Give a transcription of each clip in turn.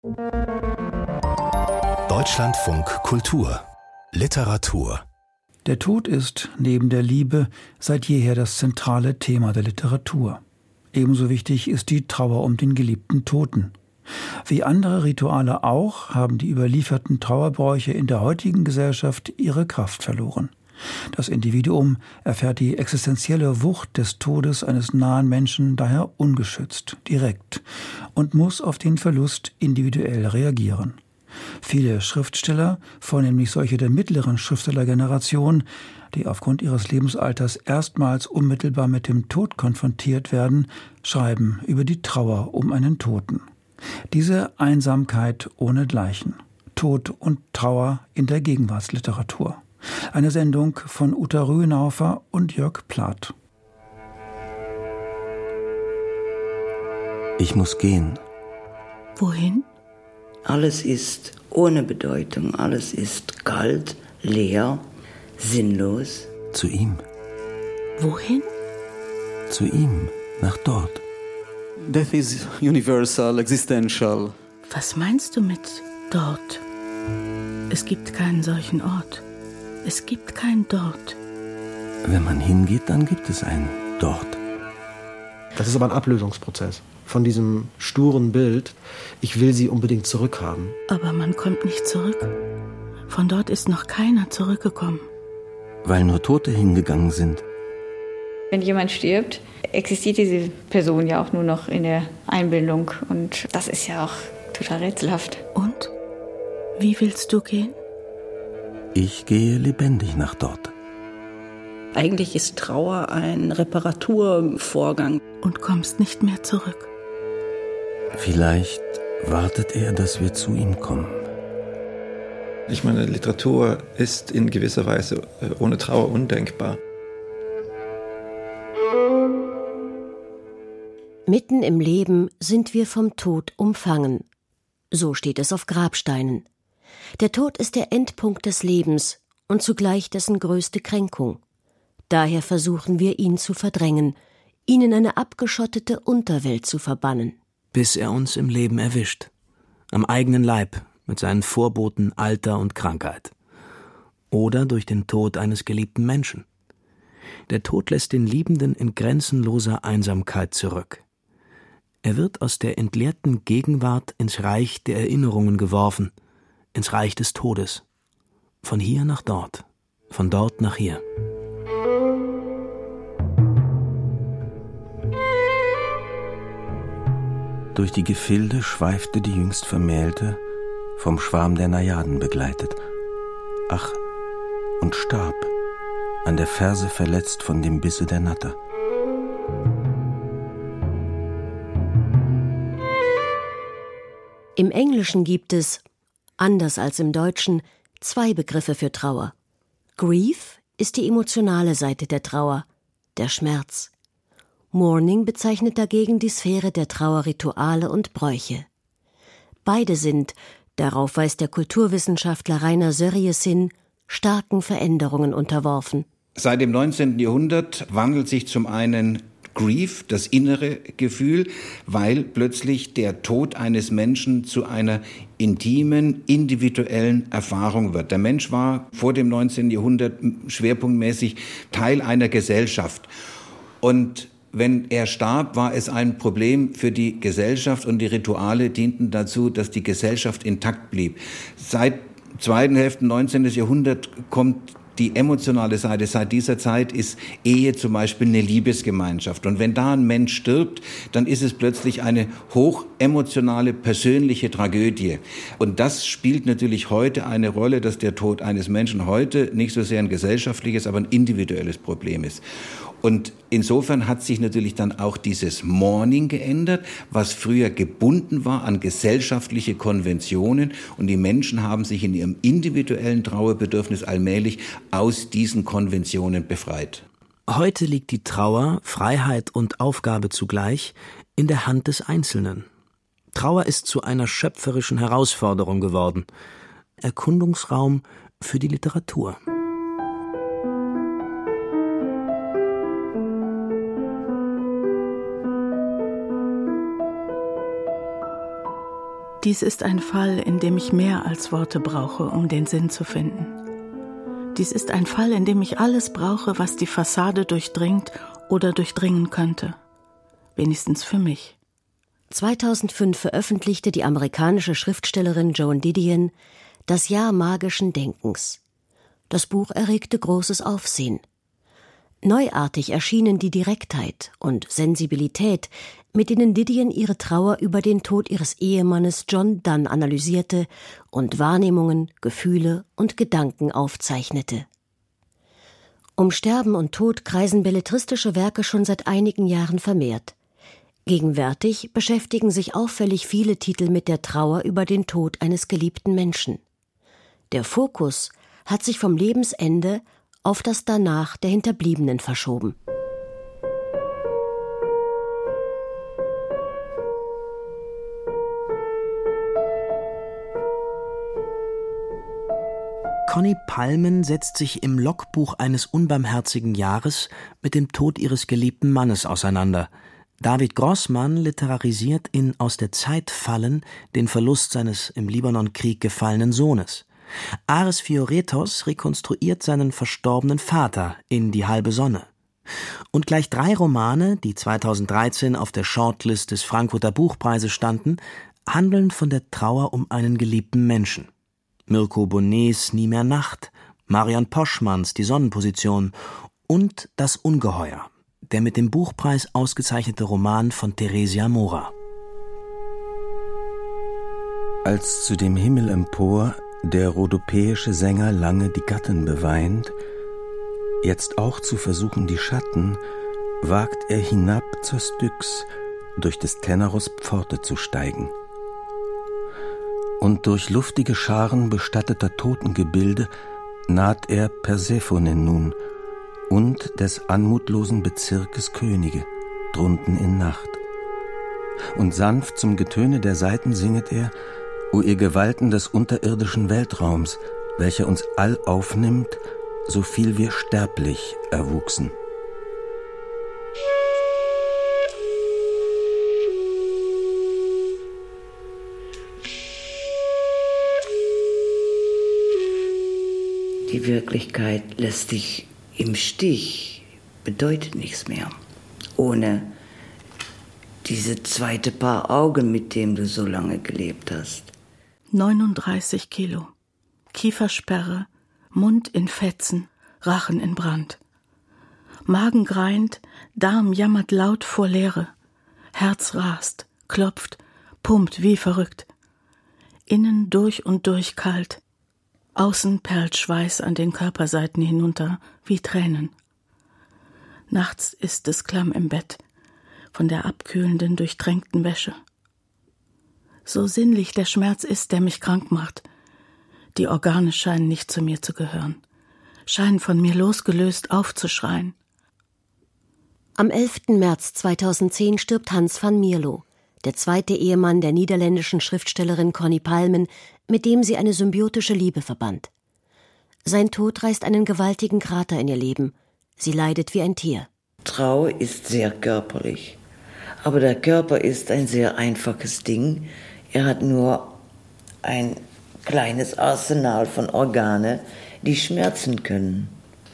Deutschlandfunk Kultur Literatur. Der Tod ist neben der Liebe seit jeher das zentrale Thema der Literatur. Ebenso wichtig ist die Trauer um den geliebten Toten. Wie andere Rituale auch, haben die überlieferten Trauerbräuche in der heutigen Gesellschaft ihre Kraft verloren. Das Individuum erfährt die existenzielle Wucht des Todes eines nahen Menschen daher ungeschützt, direkt und muss auf den Verlust individuell reagieren. Viele Schriftsteller, vornehmlich solche der mittleren Schriftstellergeneration, die aufgrund ihres Lebensalters erstmals unmittelbar mit dem Tod konfrontiert werden, schreiben über die Trauer um einen Toten. Diese Einsamkeit ohnegleichen. Tod und Trauer in der Gegenwartsliteratur. Eine Sendung von Uta Rühenaufer und Jörg Plath. Ich muss gehen. Wohin? Alles ist ohne Bedeutung, alles ist kalt, leer, sinnlos. Zu ihm. Wohin? Zu ihm, nach dort. Death is universal, existential. Was meinst du mit dort? Es gibt keinen solchen Ort. Es gibt kein Dort. Wenn man hingeht, dann gibt es ein Dort. Das ist aber ein Ablösungsprozess von diesem sturen Bild. Ich will sie unbedingt zurückhaben. Aber man kommt nicht zurück. Von dort ist noch keiner zurückgekommen. Weil nur Tote hingegangen sind. Wenn jemand stirbt, existiert diese Person ja auch nur noch in der Einbildung. Und das ist ja auch total rätselhaft. Und? Wie willst du gehen? Ich gehe lebendig nach dort. Eigentlich ist Trauer ein Reparaturvorgang. Und kommst nicht mehr zurück. Vielleicht wartet er, dass wir zu ihm kommen. Ich meine, Literatur ist in gewisser Weise ohne Trauer undenkbar. Mitten im Leben sind wir vom Tod umfangen. So steht es auf Grabsteinen. Der Tod ist der Endpunkt des Lebens und zugleich dessen größte Kränkung. Daher versuchen wir, ihn zu verdrängen, ihn in eine abgeschottete Unterwelt zu verbannen. Bis er uns im Leben erwischt. Am eigenen Leib, mit seinen Vorboten Alter und Krankheit. Oder durch den Tod eines geliebten Menschen. Der Tod lässt den Liebenden in grenzenloser Einsamkeit zurück. Er wird aus der entleerten Gegenwart ins Reich der Erinnerungen geworfen, ins Reich des Todes. Von hier nach dort, von dort nach hier. Durch die Gefilde schweifte die jüngst Vermählte, vom Schwarm der Najaden begleitet. Ach, und starb, an der Ferse verletzt von dem Bisse der Natter. Im Englischen gibt es, anders als im Deutschen, 2 Begriffe für Trauer. Grief ist die emotionale Seite der Trauer, der Schmerz. Mourning bezeichnet dagegen die Sphäre der Trauerrituale und Bräuche. Beide sind, darauf weist der Kulturwissenschaftler Rainer Sörries hin, starken Veränderungen unterworfen. Seit dem 19. Jahrhundert wandelt sich zum einen Grief, das innere Gefühl, weil plötzlich der Tod eines Menschen zu einer intimen, individuellen Erfahrung wird. Der Mensch war vor dem 19. Jahrhundert schwerpunktmäßig Teil einer Gesellschaft. Und wenn er starb, war es ein Problem für die Gesellschaft und die Rituale dienten dazu, dass die Gesellschaft intakt blieb. Seit zweiten Hälfte 19. Jahrhundert kommt die emotionale Seite. Seit dieser Zeit ist Ehe zum Beispiel eine Liebesgemeinschaft. Und wenn da ein Mensch stirbt, dann ist es plötzlich eine hochemotionale, persönliche Tragödie. Und das spielt natürlich heute eine Rolle, dass der Tod eines Menschen heute nicht so sehr ein gesellschaftliches, aber ein individuelles Problem ist. Und insofern hat sich natürlich dann auch dieses Mourning geändert, was früher gebunden war an gesellschaftliche Konventionen. Und die Menschen haben sich in ihrem individuellen Trauerbedürfnis allmählich aus diesen Konventionen befreit. Heute liegt die Trauer, Freiheit und Aufgabe zugleich in der Hand des Einzelnen. Trauer ist zu einer schöpferischen Herausforderung geworden. Erkundungsraum für die Literatur. Dies ist ein Fall, in dem ich mehr als Worte brauche, um den Sinn zu finden. Dies ist ein Fall, in dem ich alles brauche, was die Fassade durchdringt oder durchdringen könnte. Wenigstens für mich. 2005 veröffentlichte die amerikanische Schriftstellerin Joan Didion Das Jahr magischen Denkens. Das Buch erregte großes Aufsehen. Neuartig erschienen die Direktheit und Sensibilität, mit denen Didion ihre Trauer über den Tod ihres Ehemannes John Donne analysierte und Wahrnehmungen, Gefühle und Gedanken aufzeichnete. Um Sterben und Tod kreisen belletristische Werke schon seit einigen Jahren vermehrt. Gegenwärtig beschäftigen sich auffällig viele Titel mit der Trauer über den Tod eines geliebten Menschen. Der Fokus hat sich vom Lebensende auf das Danach der Hinterbliebenen verschoben. Conny Palmen setzt sich im Logbuch eines unbarmherzigen Jahres mit dem Tod ihres geliebten Mannes auseinander. David Grossmann literarisiert in Aus der Zeit fallen den Verlust seines im Libanonkrieg gefallenen Sohnes. Ares Fioretos rekonstruiert seinen verstorbenen Vater in Die halbe Sonne. Und gleich 3 Romane, die 2013 auf der Shortlist des Frankfurter Buchpreises standen, handeln von der Trauer um einen geliebten Menschen. Mirko Bonnets Nie mehr Nacht, Marion Poschmanns Die Sonnenposition und Das Ungeheuer, der mit dem Buchpreis ausgezeichnete Roman von Theresia Mora. Als zu dem Himmel empor der rhodopäische Sänger lange die Gattin beweint, jetzt auch zu versuchen die Schatten, wagt er hinab zur Styx, durch des Teneros Pforte zu steigen. Und durch luftige Scharen bestatteter Totengebilde naht er Persephone nun und des anmutlosen Bezirkes Könige, drunten in Nacht. Und sanft zum Getöne der Saiten singet er: O ihr Gewalten des unterirdischen Weltraums, welcher uns all aufnimmt, so viel wir sterblich erwuchsen. Die Wirklichkeit lässt dich im Stich, bedeutet nichts mehr. Ohne diese zweite Paar Augen, mit dem du so lange gelebt hast. 39 Kilo, Kiefersperre, Mund in Fetzen, Rachen in Brand. Magen greint, Darm jammert laut vor Leere, Herz rast, klopft, pumpt wie verrückt. Innen durch und durch kalt, außen perlt Schweiß an den Körperseiten hinunter wie Tränen. Nachts ist es klamm im Bett, von der abkühlenden, durchtränkten Wäsche. So sinnlich der Schmerz ist, der mich krank macht. Die Organe scheinen nicht zu mir zu gehören, scheinen von mir losgelöst aufzuschreien. Am 11. März 2010 stirbt Hans van Mierlo, der zweite Ehemann der niederländischen Schriftstellerin Conny Palmen, mit dem sie eine symbiotische Liebe verband. Sein Tod reißt einen gewaltigen Krater in ihr Leben. Sie leidet wie ein Tier. Trauer ist sehr körperlich. Aber der Körper ist ein sehr einfaches Ding. Er hat nur ein kleines Arsenal von Organe, die schmerzen können.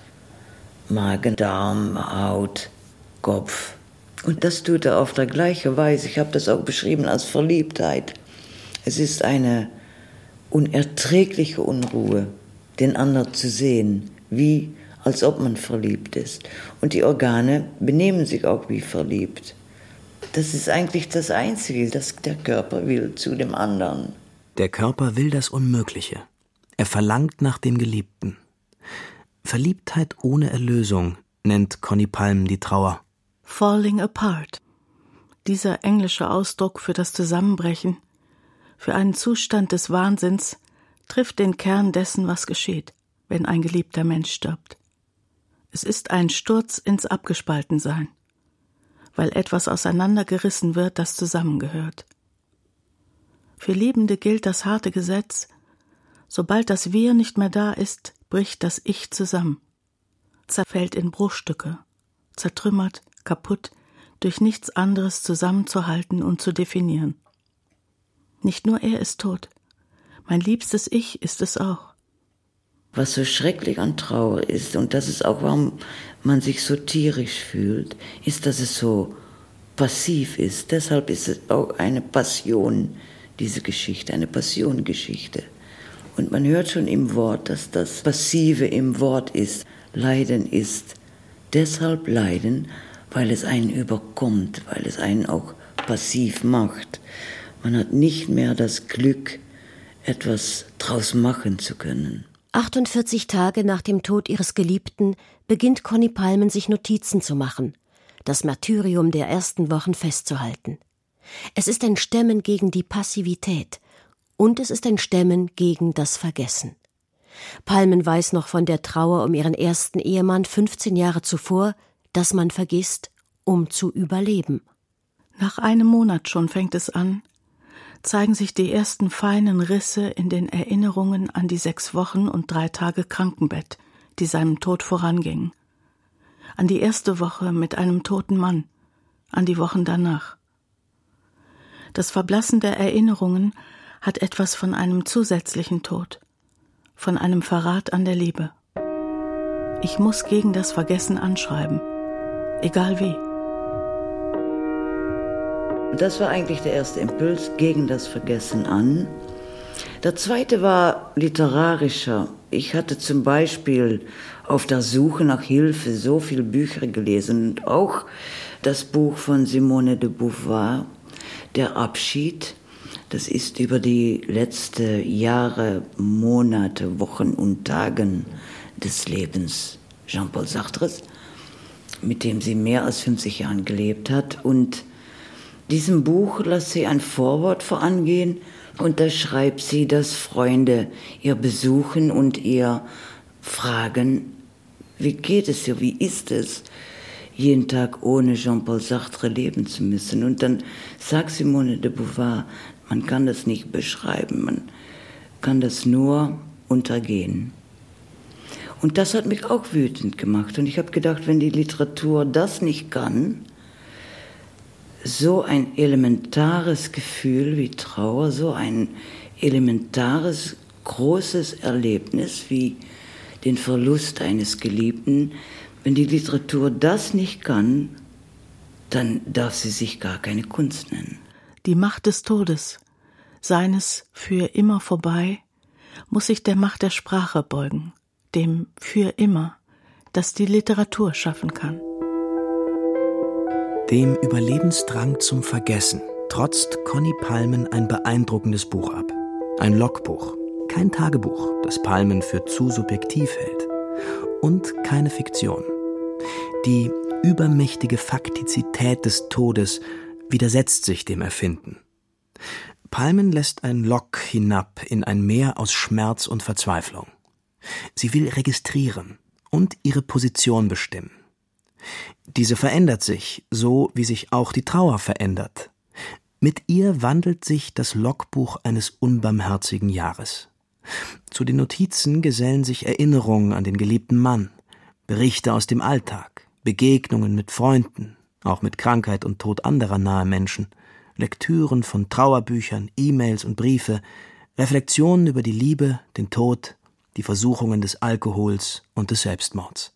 Magen, Darm, Haut, Kopf. Und das tut er auf der gleichen Weise. Ich habe das auch beschrieben als Verliebtheit. Es ist eine unerträgliche Unruhe, den anderen zu sehen, wie als ob man verliebt ist. Und die Organe benehmen sich auch wie verliebt. Das ist eigentlich das Einzige, das der Körper will zu dem anderen. Der Körper will das Unmögliche. Er verlangt nach dem Geliebten. Verliebtheit ohne Erlösung nennt Conny Palmen die Trauer. Falling apart. Dieser englische Ausdruck für das Zusammenbrechen, für einen Zustand des Wahnsinns, trifft den Kern dessen, was geschieht, wenn ein geliebter Mensch stirbt. Es ist ein Sturz ins Abgespaltensein, weil etwas auseinandergerissen wird, das zusammengehört. Für Liebende gilt das harte Gesetz: Sobald das Wir nicht mehr da ist, bricht das Ich zusammen, zerfällt in Bruchstücke, zertrümmert, kaputt, durch nichts anderes zusammenzuhalten und zu definieren. Nicht nur er ist tot. Mein liebstes Ich ist es auch. Was so schrecklich an Trauer ist, und das ist auch, warum man sich so tierisch fühlt, ist, dass es so passiv ist. Deshalb ist es auch eine Passion, diese Geschichte, eine Passiongeschichte. Und man hört schon im Wort, dass das Passive im Wort ist. Leiden ist deshalb Leiden, weil es einen überkommt, weil es einen auch passiv macht. Man hat nicht mehr das Glück, etwas draus machen zu können. 48 Tage nach dem Tod ihres Geliebten beginnt Conny Palmen, sich Notizen zu machen, das Martyrium der ersten Wochen festzuhalten. Es ist ein Stemmen gegen die Passivität und es ist ein Stemmen gegen das Vergessen. Palmen weiß noch von der Trauer um ihren ersten Ehemann 15 Jahre zuvor, dass man vergisst, um zu überleben. Nach einem Monat schon fängt es an, zeigen sich die ersten feinen Risse in den Erinnerungen an die 6 Wochen und 3 Tage Krankenbett, die seinem Tod vorangingen. An die erste Woche mit einem toten Mann, an die Wochen danach. Das Verblassen der Erinnerungen hat etwas von einem zusätzlichen Tod, von einem Verrat an der Liebe. Ich muss gegen das Vergessen anschreiben, egal wie. Das war eigentlich der erste Impuls, gegen das Vergessen an. Der zweite war literarischer. Ich hatte zum Beispiel auf der Suche nach Hilfe so viele Bücher gelesen und auch das Buch von Simone de Beauvoir, Der Abschied. Das ist über die letzten Jahre, Monate, Wochen und Tagen des Lebens Jean-Paul Sartres, mit dem sie mehr als 50 Jahren gelebt hat. Und diesem Buch lässt sie ein Vorwort vorangehen und da schreibt sie, dass Freunde ihr besuchen und ihr fragen, wie geht es dir, wie ist es, jeden Tag ohne Jean-Paul Sartre leben zu müssen. Und dann sagt Simone de Beauvoir, man kann das nicht beschreiben, man kann das nur untergehen. Und das hat mich auch wütend gemacht. Und ich habe gedacht, wenn die Literatur das nicht kann, so ein elementares Gefühl wie Trauer, so ein elementares, großes Erlebnis wie den Verlust eines Geliebten, wenn die Literatur das nicht kann, dann darf sie sich gar keine Kunst nennen. Die Macht des Todes, seines für immer vorbei, muss sich der Macht der Sprache beugen, dem für immer, das die Literatur schaffen kann. Dem Überlebensdrang zum Vergessen trotzt Conny Palmen ein beeindruckendes Buch ab. Ein Logbuch, kein Tagebuch, das Palmen für zu subjektiv hält. Und keine Fiktion. Die übermächtige Faktizität des Todes widersetzt sich dem Erfinden. Palmen lässt ein Log hinab in ein Meer aus Schmerz und Verzweiflung. Sie will registrieren und ihre Position bestimmen. Diese verändert sich, so wie sich auch die Trauer verändert. Mit ihr wandelt sich das Logbuch eines unbarmherzigen Jahres. Zu den Notizen gesellen sich Erinnerungen an den geliebten Mann, Berichte aus dem Alltag, Begegnungen mit Freunden, auch mit Krankheit und Tod anderer nahe Menschen, Lektüren von Trauerbüchern, E-Mails und Briefe, Reflexionen über die Liebe, den Tod, die Versuchungen des Alkohols und des Selbstmords.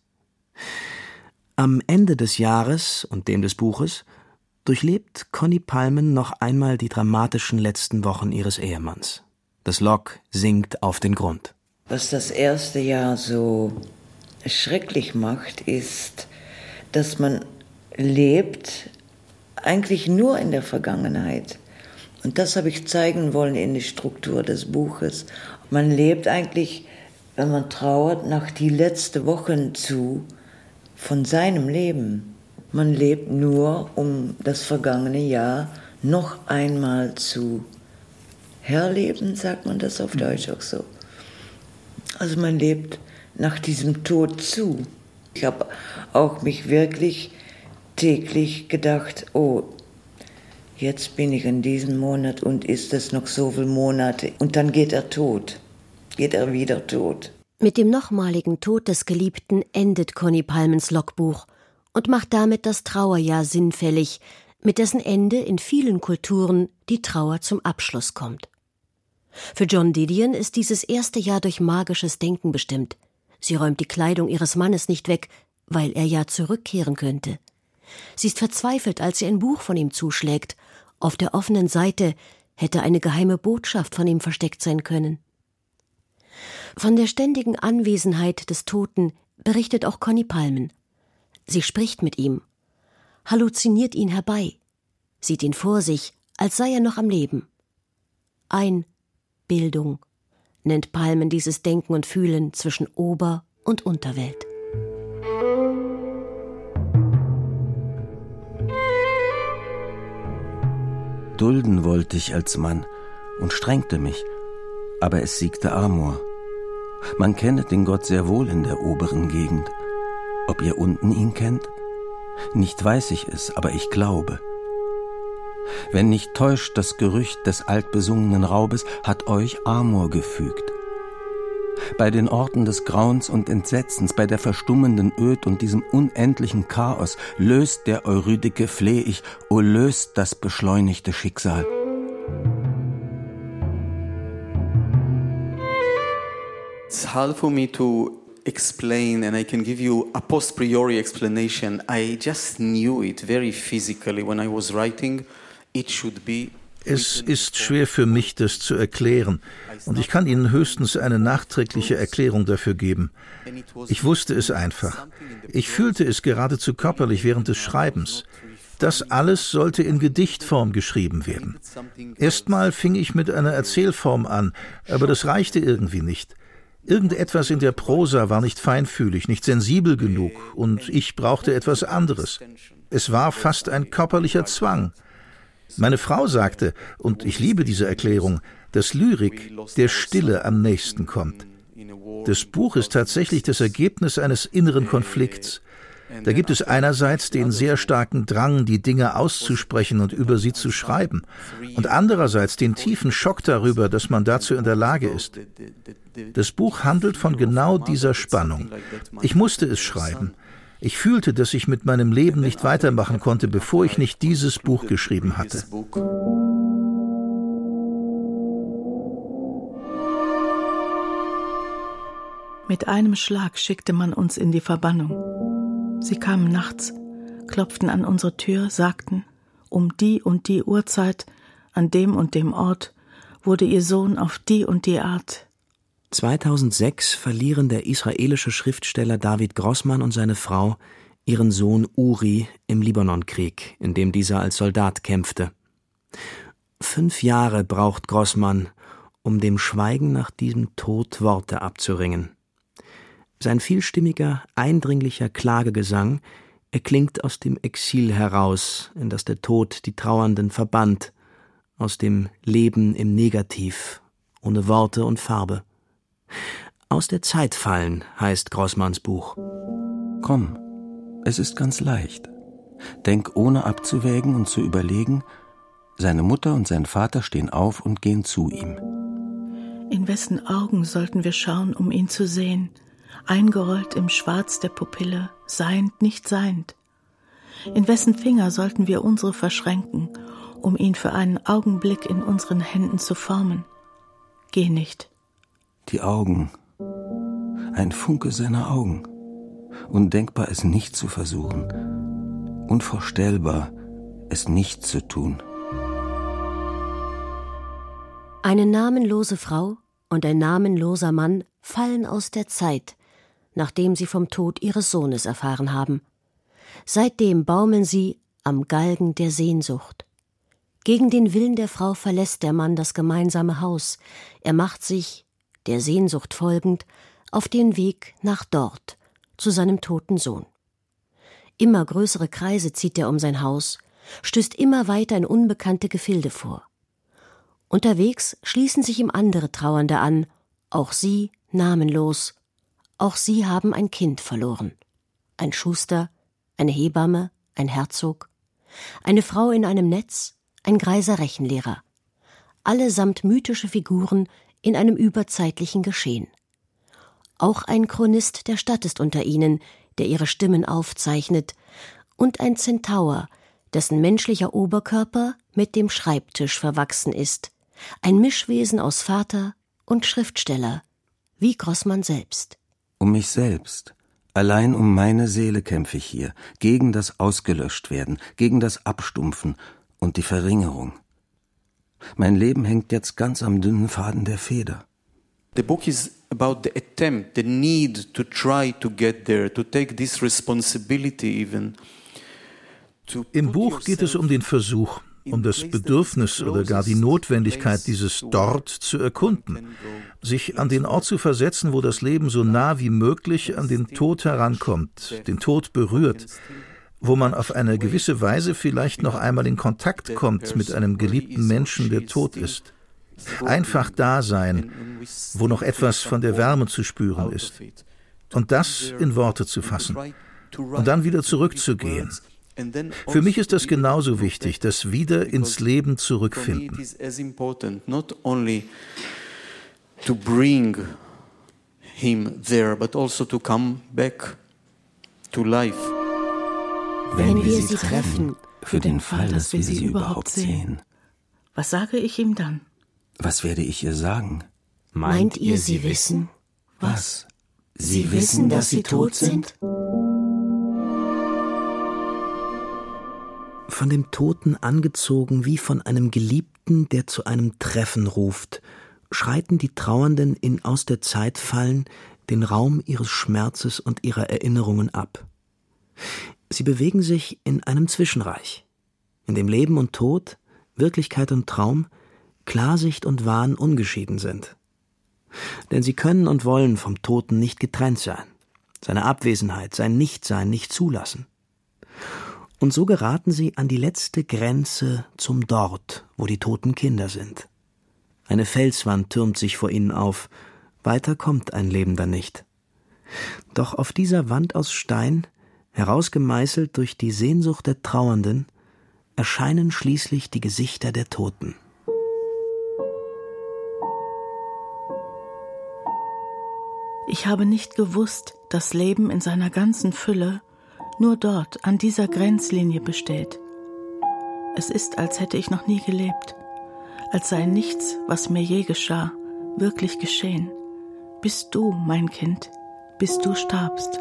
Am Ende des Jahres und dem des Buches durchlebt Conny Palmen noch einmal die dramatischen letzten Wochen ihres Ehemanns. Das Log sinkt auf den Grund. Was das erste Jahr so schrecklich macht, ist, dass man lebt eigentlich nur in der Vergangenheit. Und das habe ich zeigen wollen in der Struktur des Buches. Man lebt eigentlich, wenn man trauert, nach die letzten Wochen zu von seinem Leben. Man lebt nur, um das vergangene Jahr noch einmal zu herleben, sagt man das auf Deutsch auch so. Also man lebt nach diesem Tod zu. Ich habe auch mich wirklich täglich gedacht, oh, jetzt bin ich in diesem Monat und ist es noch so viele Monate und dann geht er tot, geht er wieder tot. Mit dem nochmaligen Tod des Geliebten endet Conny Palmens Logbuch und macht damit das Trauerjahr sinnfällig, mit dessen Ende in vielen Kulturen die Trauer zum Abschluss kommt. Für John Didion ist dieses erste Jahr durch magisches Denken bestimmt. Sie räumt die Kleidung ihres Mannes nicht weg, weil er ja zurückkehren könnte. Sie ist verzweifelt, als sie ein Buch von ihm zuschlägt. Auf der offenen Seite hätte eine geheime Botschaft von ihm versteckt sein können. Von der ständigen Anwesenheit des Toten berichtet auch Conny Palmen. Sie spricht mit ihm, halluziniert ihn herbei, sieht ihn vor sich, als sei er noch am Leben. Einbildung nennt Palmen dieses Denken und Fühlen zwischen Ober- und Unterwelt. Dulden wollte ich als Mann und strengte mich, aber es siegte Amor. Man kenne den Gott sehr wohl in der oberen Gegend. Ob ihr unten ihn kennt? Nicht weiß ich es, aber ich glaube. Wenn nicht täuscht das Gerücht des altbesungenen Raubes, hat euch Amor gefügt. Bei den Orten des Grauens und Entsetzens, bei der verstummenden Öd und diesem unendlichen Chaos, löst der Eurydike, fleh ich, o löst das beschleunigte Schicksal. It's hard for me to explain, and I can give you a post-priori explanation. I just knew it very physically when I was writing. It should be. Es ist schwer für mich, das zu erklären, und ich kann Ihnen höchstens eine nachträgliche Erklärung dafür geben. Ich wusste es einfach. Ich fühlte es geradezu körperlich während des Schreibens. Das alles sollte in Gedichtform geschrieben werden. Erstmal fing ich mit einer Erzählform an, aber das reichte irgendwie nicht. Irgendetwas in der Prosa war nicht feinfühlig, nicht sensibel genug, und ich brauchte etwas anderes. Es war fast ein körperlicher Zwang. Meine Frau sagte, und ich liebe diese Erklärung, dass Lyrik der Stille am nächsten kommt. Das Buch ist tatsächlich das Ergebnis eines inneren Konflikts. Da gibt es einerseits den sehr starken Drang, die Dinge auszusprechen und über sie zu schreiben, und andererseits den tiefen Schock darüber, dass man dazu in der Lage ist. Das Buch handelt von genau dieser Spannung. Ich musste es schreiben. Ich fühlte, dass ich mit meinem Leben nicht weitermachen konnte, bevor ich nicht dieses Buch geschrieben hatte. Mit einem Schlag schickte man uns in die Verbannung. Sie kamen nachts, klopften an unsere Tür, sagten, um die und die Uhrzeit, an dem und dem Ort, wurde ihr Sohn auf die und die Art. 2006 verlieren der israelische Schriftsteller David Grossman und seine Frau ihren Sohn Uri im Libanonkrieg, in dem dieser als Soldat kämpfte. 5 Jahre braucht Grossman, um dem Schweigen nach diesem Tod Worte abzuringen. Sein vielstimmiger, eindringlicher Klagegesang erklingt aus dem Exil heraus, in das der Tod die Trauernden verbannt, aus dem Leben im Negativ, ohne Worte und Farbe. Aus der Zeit fallen heißt Grossmans Buch. Komm, es ist ganz leicht. Denk ohne abzuwägen und zu überlegen, seine Mutter und sein Vater stehen auf und gehen zu ihm. In wessen Augen sollten wir schauen, um ihn zu sehen, eingerollt im Schwarz der Pupille, seiend, nicht seiend? In wessen Finger sollten wir unsere verschränken, um ihn für einen Augenblick in unseren Händen zu formen? Geh nicht. Die Augen, ein Funke seiner Augen. Undenkbar, es nicht zu versuchen. Unvorstellbar, es nicht zu tun. Eine namenlose Frau und ein namenloser Mann fallen aus der Zeit, nachdem sie vom Tod ihres Sohnes erfahren haben. Seitdem baumeln sie am Galgen der Sehnsucht. Gegen den Willen der Frau verlässt der Mann das gemeinsame Haus. Er macht sich, der Sehnsucht folgend, auf den Weg nach dort, zu seinem toten Sohn. Immer größere Kreise zieht er um sein Haus, stößt immer weiter in unbekannte Gefilde vor. Unterwegs schließen sich ihm andere Trauernde an, auch sie namenlos. Auch sie haben ein Kind verloren. Ein Schuster, eine Hebamme, ein Herzog, eine Frau in einem Netz, ein greiser Rechenlehrer. Allesamt mythische Figuren in einem überzeitlichen Geschehen. Auch ein Chronist der Stadt ist unter ihnen, der ihre Stimmen aufzeichnet, und ein Zentaur, dessen menschlicher Oberkörper mit dem Schreibtisch verwachsen ist. Ein Mischwesen aus Vater und Schriftsteller, wie Grossmann selbst. Um mich selbst, allein um meine Seele kämpfe ich hier, gegen das Ausgelöschtwerden, gegen das Abstumpfen und die Verringerung. Mein Leben hängt jetzt ganz am dünnen Faden der Feder. The book is about the attempt, the need to try to get there, to take this responsibility even. Im Buch geht es um den Versuch, um das Bedürfnis oder gar die Notwendigkeit, dieses Dort zu erkunden, sich an den Ort zu versetzen, wo das Leben so nah wie möglich an den Tod herankommt, den Tod berührt, wo man auf eine gewisse Weise vielleicht noch einmal in Kontakt kommt mit einem geliebten Menschen, der tot ist. Einfach da sein, wo noch etwas von der Wärme zu spüren ist. Und das in Worte zu fassen. Und dann wieder zurückzugehen. Für mich ist das genauso wichtig, das wieder ins Leben zurückfinden. To bring him there, but also to come back to life. Wenn wir sie treffen, für den Fall, dass wir sie überhaupt sehen. Was sage ich ihm dann? Was werde ich ihr sagen? Meint ihr, sie wissen? Was? Sie wissen, dass sie tot sind? Von dem Toten angezogen wie von einem Geliebten, der zu einem Treffen ruft, schreiten die Trauernden in aus der Zeit fallen den Raum ihres Schmerzes und ihrer Erinnerungen ab. Sie bewegen sich in einem Zwischenreich, in dem Leben und Tod, Wirklichkeit und Traum, Klarsicht und Wahn ungeschieden sind. Denn sie können und wollen vom Toten nicht getrennt sein, seine Abwesenheit, sein Nichtsein nicht zulassen. Und so geraten sie an die letzte Grenze zum Dort, wo die toten Kinder sind. Eine Felswand türmt sich vor ihnen auf, weiter kommt ein Lebender nicht. Doch auf dieser Wand aus Stein, herausgemeißelt durch die Sehnsucht der Trauernden, erscheinen schließlich die Gesichter der Toten. Ich habe nicht gewusst, dass Leben in seiner ganzen Fülle nur dort, an dieser Grenzlinie besteht. Es ist, als hätte ich noch nie gelebt, als sei nichts, was mir je geschah, wirklich geschehen, bis du, mein Kind, bis du starbst.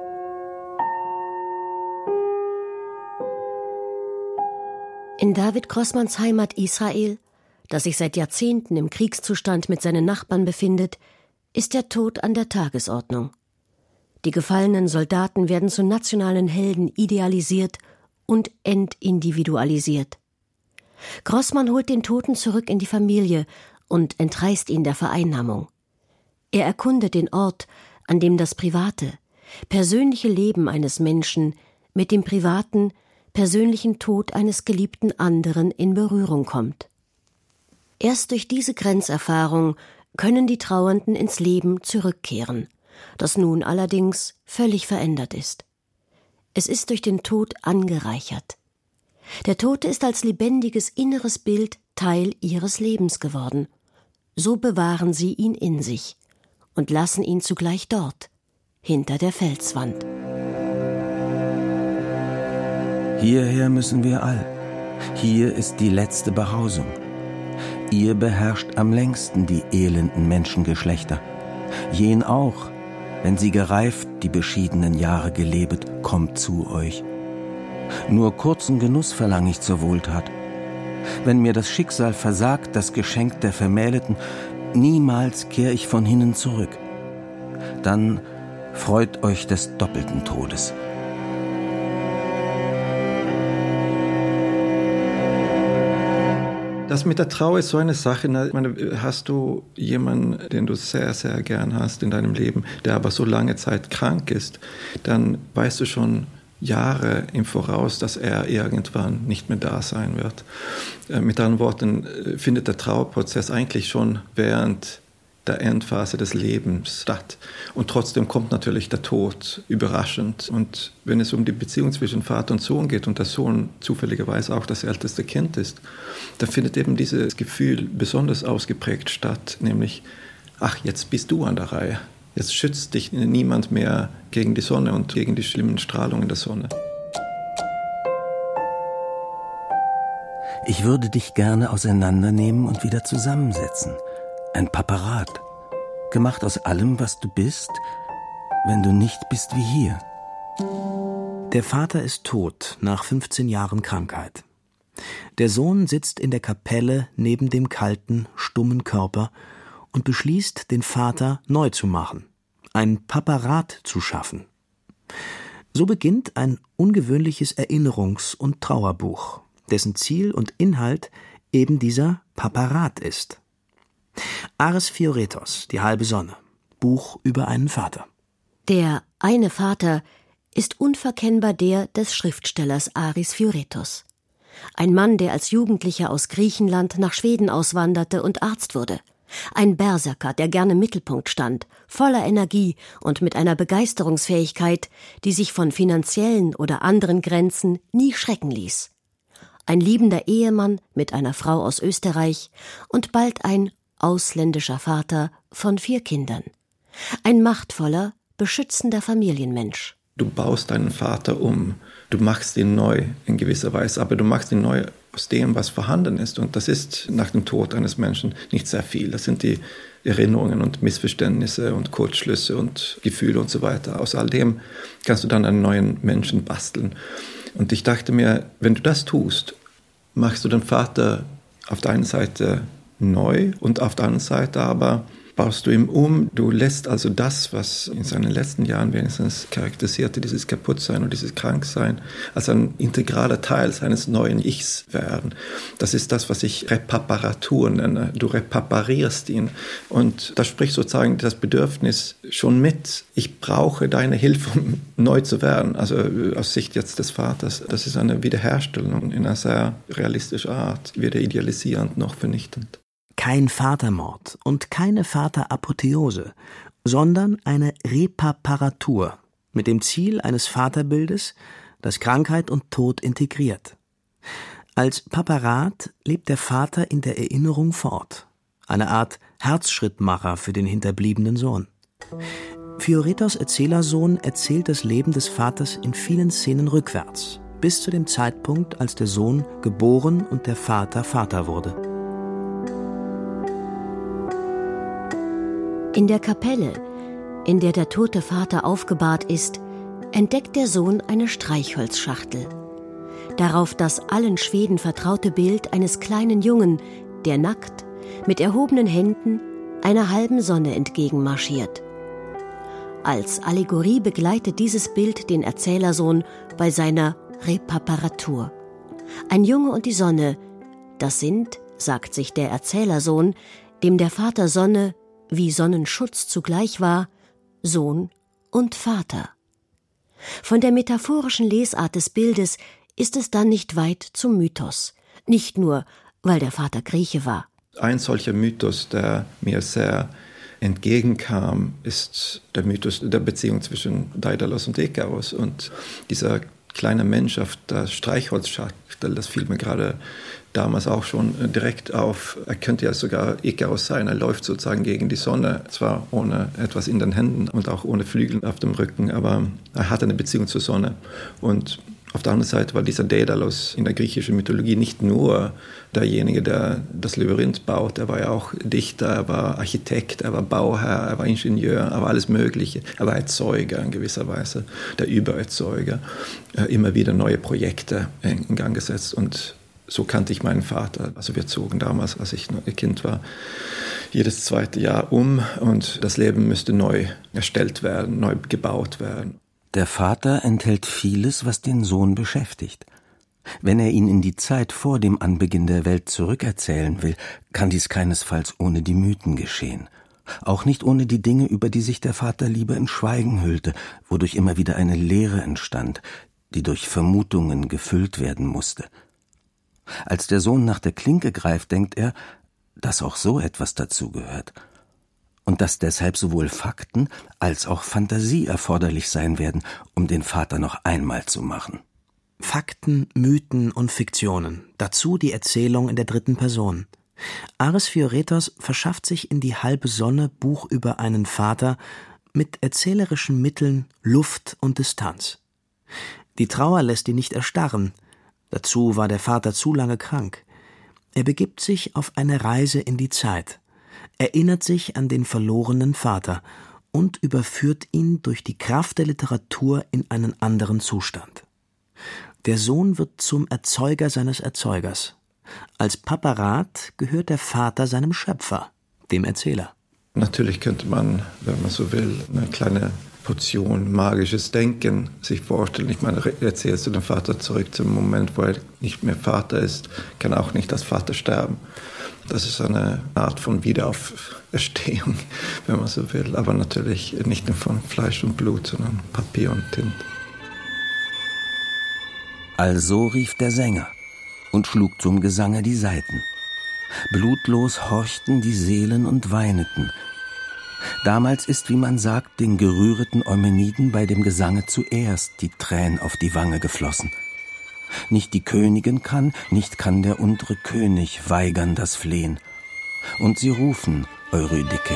In David Grossmanns Heimat Israel, das sich seit Jahrzehnten im Kriegszustand mit seinen Nachbarn befindet, ist der Tod an der Tagesordnung. Die gefallenen Soldaten werden zu nationalen Helden idealisiert und entindividualisiert. Grossmann holt den Toten zurück in die Familie und entreißt ihn der Vereinnahmung. Er erkundet den Ort, an dem das private, persönliche Leben eines Menschen mit dem privaten, persönlichen Tod eines geliebten anderen in Berührung kommt. Erst durch diese Grenzerfahrung können die Trauernden ins Leben zurückkehren, das nun allerdings völlig verändert ist. Es ist durch den Tod angereichert. Der Tote ist als lebendiges inneres Bild Teil ihres Lebens geworden. So bewahren sie ihn in sich und lassen ihn zugleich dort, hinter der Felswand. Hierher müssen wir all. Hier ist die letzte Behausung. Ihr beherrscht am längsten die elenden Menschengeschlechter. Jen auch, wenn sie gereift die beschiedenen Jahre gelebet, kommt zu euch. Nur kurzen Genuss verlang ich zur Wohltat. Wenn mir das Schicksal versagt, das Geschenk der Vermähleten, niemals kehr ich von hinnen zurück. Dann freut euch des doppelten Todes. Das mit der Trauer ist so eine Sache. Hast du jemanden, den du sehr, sehr gern hast in deinem Leben, der aber so lange Zeit krank ist, dann weißt du schon Jahre im Voraus, dass er irgendwann nicht mehr da sein wird. Mit anderen Worten findet der Trauerprozess eigentlich schon während der Endphase des Lebens statt. Und trotzdem kommt natürlich der Tod überraschend. Und wenn es um die Beziehung zwischen Vater und Sohn geht und der Sohn zufälligerweise auch das älteste Kind ist, dann findet eben dieses Gefühl besonders ausgeprägt statt, nämlich, ach, jetzt bist du an der Reihe. Jetzt schützt dich niemand mehr gegen die Sonne und gegen die schlimmen Strahlungen der Sonne. Ich würde dich gerne auseinandernehmen und wieder zusammensetzen. Ein Paparat, gemacht aus allem, was du bist, wenn du nicht bist wie hier. Der Vater ist tot nach 15 Jahren Krankheit. Der Sohn sitzt in der Kapelle neben dem kalten, stummen Körper und beschließt, den Vater neu zu machen, ein Paparat zu schaffen. So beginnt ein ungewöhnliches Erinnerungs- und Trauerbuch, dessen Ziel und Inhalt eben dieser Paparat ist. Ares Fioretos, Die halbe Sonne, Buch über einen Vater. Der eine Vater ist unverkennbar der des Schriftstellers Aris Fioretos. Ein Mann, der als Jugendlicher aus Griechenland nach Schweden auswanderte und Arzt wurde. Ein Berserker, der gerne im Mittelpunkt stand, voller Energie und mit einer Begeisterungsfähigkeit, die sich von finanziellen oder anderen Grenzen nie schrecken ließ. Ein liebender Ehemann mit einer Frau aus Österreich und bald ein ausländischer Vater von 4 Kindern. Ein machtvoller, beschützender Familienmensch. Du baust deinen Vater um, du machst ihn neu in gewisser Weise, aber du machst ihn neu aus dem, was vorhanden ist. Und das ist nach dem Tod eines Menschen nicht sehr viel. Das sind die Erinnerungen und Missverständnisse und Kurzschlüsse und Gefühle und so weiter. Aus all dem kannst du dann einen neuen Menschen basteln. Und ich dachte mir, wenn du das tust, machst du den Vater auf der einen Seite neu und auf der anderen Seite aber baust du ihm um. Du lässt also das, was in seinen letzten Jahren wenigstens charakterisierte, dieses Kaputtsein und dieses Kranksein, als ein integraler Teil seines neuen Ichs werden. Das ist das, was ich Repaparatur nenne. Du repaparierst ihn. Und da spricht sozusagen das Bedürfnis schon mit. Ich brauche deine Hilfe, um neu zu werden. Also aus Sicht jetzt des Vaters. Das ist eine Wiederherstellung in einer sehr realistischen Art. Weder idealisierend noch vernichtend. Kein Vatermord und keine Vaterapotheose, sondern eine Repaparatur mit dem Ziel eines Vaterbildes, das Krankheit und Tod integriert. Als Paparat lebt der Vater in der Erinnerung fort, eine Art Herzschrittmacher für den hinterbliebenen Sohn. Fioretos Erzählersohn erzählt das Leben des Vaters in vielen Szenen rückwärts, bis zu dem Zeitpunkt, als der Sohn geboren und der Vater Vater wurde. In der Kapelle, in der der tote Vater aufgebahrt ist, entdeckt der Sohn eine Streichholzschachtel. Darauf das allen Schweden vertraute Bild eines kleinen Jungen, der nackt, mit erhobenen Händen, einer halben Sonne entgegenmarschiert. Als Allegorie begleitet dieses Bild den Erzählersohn bei seiner Repaparatur. Ein Junge und die Sonne, das sind, sagt sich der Erzählersohn, dem der Vater Sonne wie Sonnenschutz zugleich war, Sohn und Vater. Von der metaphorischen Lesart des Bildes ist es dann nicht weit zum Mythos, nicht nur, weil der Vater Grieche war. Ein solcher Mythos, der mir sehr entgegenkam, ist der Mythos der Beziehung zwischen Daidalos und Ikaros. Und dieser kleine Mensch auf der Streichholzschachtel, das fiel mir gerade damals auch schon direkt auf. Er könnte ja sogar Ikaros sein. Er läuft sozusagen gegen die Sonne, zwar ohne etwas in den Händen und auch ohne Flügel auf dem Rücken, aber er hat eine Beziehung zur Sonne. Und auf der anderen Seite war dieser Daidalos in der griechischen Mythologie nicht nur derjenige, der das Labyrinth baut. Er war ja auch Dichter, er war Architekt, er war Bauherr, er war Ingenieur, er war alles Mögliche. Er war Erzeuger in gewisser Weise, der Übererzeuger. Immer wieder neue Projekte in Gang gesetzt. Und so kannte ich meinen Vater. Also wir zogen damals, als ich noch ein Kind war, jedes zweite Jahr um. Und das Leben müsste neu erstellt werden, neu gebaut werden. Der Vater enthält vieles, was den Sohn beschäftigt. Wenn er ihn in die Zeit vor dem Anbeginn der Welt zurückerzählen will, kann dies keinesfalls ohne die Mythen geschehen. Auch nicht ohne die Dinge, über die sich der Vater lieber in Schweigen hüllte, wodurch immer wieder eine Leere entstand, die durch Vermutungen gefüllt werden musste. Als der Sohn nach der Klinke greift, denkt er, dass auch so etwas dazugehört. Und dass deshalb sowohl Fakten als auch Fantasie erforderlich sein werden, um den Vater noch einmal zu machen. Fakten, Mythen und Fiktionen, dazu die Erzählung in der dritten Person. Ares Fioretos verschafft sich in Die halbe Sonne, Buch über einen Vater, mit erzählerischen Mitteln Luft und Distanz. Die Trauer lässt ihn nicht erstarren. Dazu war der Vater zu lange krank. Er begibt sich auf eine Reise in die Zeit, erinnert sich an den verlorenen Vater und überführt ihn durch die Kraft der Literatur in einen anderen Zustand. Der Sohn wird zum Erzeuger seines Erzeugers. Als Paparat gehört der Vater seinem Schöpfer, dem Erzähler. Natürlich könnte man, wenn man so will, eine kleine Portion magisches Denken sich vorstellen. Ich meine, erzählst du den Vater zurück zum Moment, wo er nicht mehr Vater ist, kann auch nicht als Vater sterben. Das ist eine Art von Wiederauferstehung, wenn man so will. Aber natürlich nicht nur von Fleisch und Blut, sondern Papier und Tinte. Also rief der Sänger und schlug zum Gesange die Saiten. Blutlos horchten die Seelen und weineten. Damals ist, wie man sagt, den gerühreten Eumeniden bei dem Gesange zuerst die Tränen auf die Wange geflossen. Nicht die Königin kann, nicht kann der untere König weigern das Flehen. Und sie rufen Eurydike.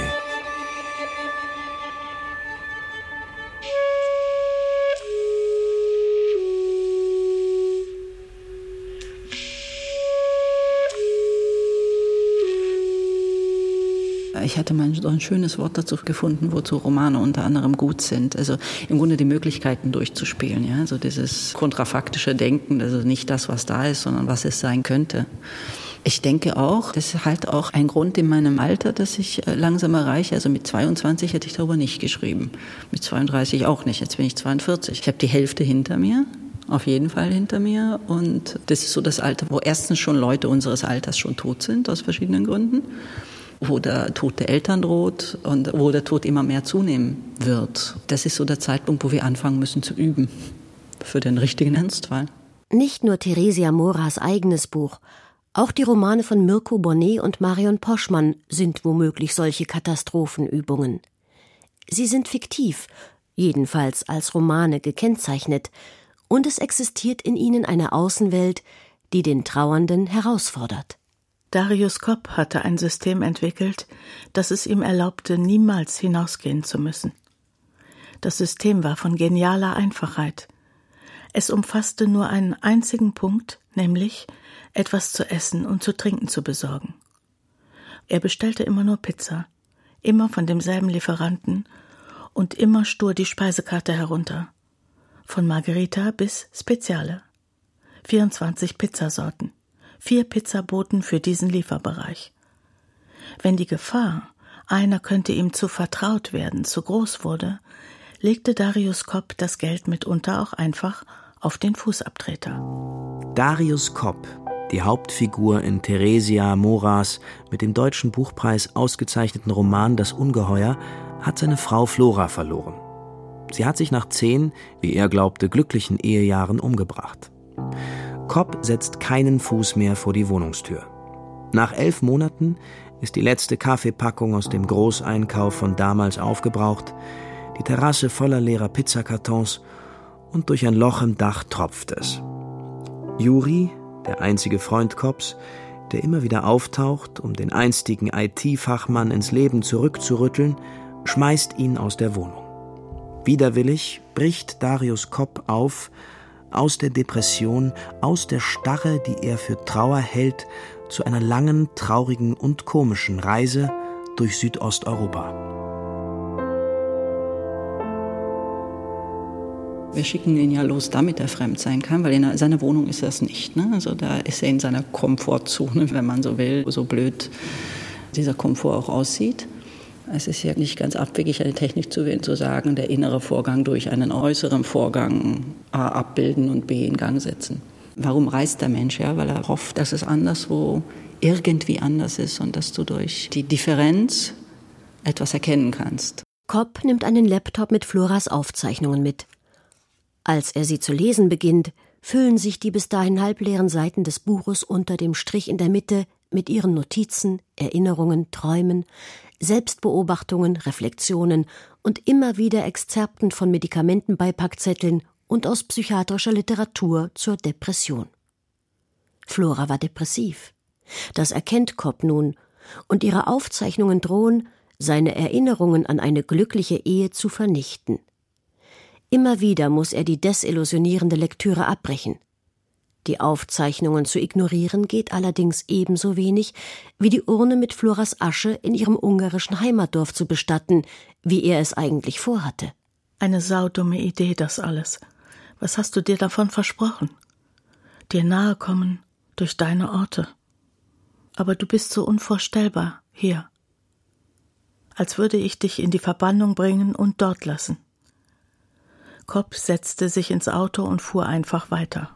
Ich hatte mal so ein schönes Wort dazu gefunden, wozu Romane unter anderem gut sind. Also im Grunde die Möglichkeiten durchzuspielen. Ja? Also dieses kontrafaktische Denken, also nicht das, was da ist, sondern was es sein könnte. Ich denke auch, das ist halt auch ein Grund in meinem Alter, dass ich langsam erreiche. Also mit 22 hätte ich darüber nicht geschrieben. Mit 32 auch nicht. Jetzt bin ich 42. Ich habe die Hälfte hinter mir. Auf jeden Fall hinter mir. Und das ist so das Alter, wo erstens schon Leute unseres Alters schon tot sind, aus verschiedenen Gründen. Wo der Tod der Eltern droht und wo der Tod immer mehr zunehmen wird. Das ist so der Zeitpunkt, wo wir anfangen müssen zu üben für den richtigen Ernstfall. Nicht nur Theresia Moras eigenes Buch, auch die Romane von Mirko Bonnet und Marion Poschmann sind womöglich solche Katastrophenübungen. Sie sind fiktiv, jedenfalls als Romane gekennzeichnet, und es existiert in ihnen eine Außenwelt, die den Trauernden herausfordert. Darius Kopp hatte ein System entwickelt, das es ihm erlaubte, niemals hinausgehen zu müssen. Das System war von genialer Einfachheit. Es umfasste nur einen einzigen Punkt, nämlich etwas zu essen und zu trinken zu besorgen. Er bestellte immer nur Pizza, immer von demselben Lieferanten und immer stur die Speisekarte herunter. Von Margherita bis Speziale. 24 Pizzasorten. 4 Pizzaboten für diesen Lieferbereich. Wenn die Gefahr, einer könnte ihm zu vertraut werden, zu groß wurde, legte Darius Kopp das Geld mitunter auch einfach auf den Fußabtreter. Darius Kopp, die Hauptfigur in Theresia Moras mit dem Deutschen Buchpreis ausgezeichneten Roman Das Ungeheuer, hat seine Frau Flora verloren. Sie hat sich nach 10, wie er glaubte, glücklichen Ehejahren umgebracht. Kopp setzt keinen Fuß mehr vor die Wohnungstür. Nach 11 Monaten ist die letzte Kaffeepackung aus dem Großeinkauf von damals aufgebraucht, die Terrasse voller leerer Pizzakartons und durch ein Loch im Dach tropft es. Juri, der einzige Freund Kopps, der immer wieder auftaucht, um den einstigen IT-Fachmann ins Leben zurückzurütteln, schmeißt ihn aus der Wohnung. Widerwillig bricht Darius Kopp auf, aus der Depression, aus der Starre, die er für Trauer hält, zu einer langen, traurigen und komischen Reise durch Südosteuropa. Wir schicken ihn ja los, damit er fremd sein kann, weil in seiner Wohnung ist das nicht. Ne? Also da ist er in seiner Komfortzone, wenn man so will, so blöd dieser Komfort auch aussieht. Es ist ja nicht ganz abwegig, eine Technik zu wählen, zu sagen, der innere Vorgang durch einen äußeren Vorgang A abbilden und B in Gang setzen. Warum reist der Mensch? Ja, weil er hofft, dass es anderswo irgendwie anders ist und dass du durch die Differenz etwas erkennen kannst. Kopp nimmt einen Laptop mit Floras Aufzeichnungen mit. Als er sie zu lesen beginnt, füllen sich die bis dahin halbleeren Seiten des Buches unter dem Strich in der Mitte mit ihren Notizen, Erinnerungen, Träumen, Selbstbeobachtungen, Reflexionen und immer wieder Exzerpten von Medikamentenbeipackzetteln und aus psychiatrischer Literatur zur Depression. Flora war depressiv. Das erkennt Kopp nun, und ihre Aufzeichnungen drohen, seine Erinnerungen an eine glückliche Ehe zu vernichten. Immer wieder muss er die desillusionierende Lektüre abbrechen. Die Aufzeichnungen zu ignorieren geht allerdings ebenso wenig, wie die Urne mit Floras Asche in ihrem ungarischen Heimatdorf zu bestatten, wie er es eigentlich vorhatte. Eine saudumme Idee, das alles. Was hast du dir davon versprochen? Dir nahe kommen durch deine Orte. Aber du bist so unvorstellbar hier. Als würde ich dich in die Verbannung bringen und dort lassen. Cobb setzte sich ins Auto und fuhr einfach weiter.